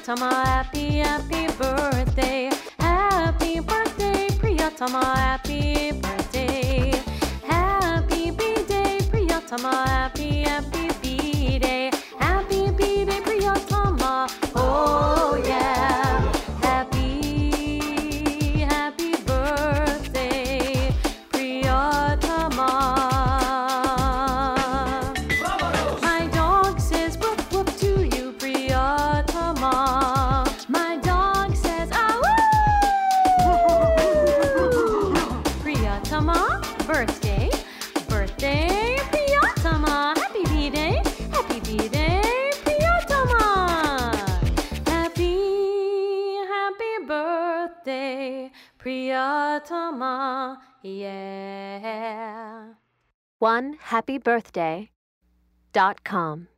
Priyatama, happy birthday. Happy birthday, Priyatama, happy birthday. Happy B-Day, Priyatama, happy B-Day. Happy B-Day, Priyatama, oh yeah. Happy birthday, Priyatama. My dog says whoop whoop to you, Priyatama. My dog says ah woo. Priyatama, birthday, birthday, Priyatama. Happy B-Day, Priyatama. Happy birthday, Priyatama, yeah. OneHappyBirthday.com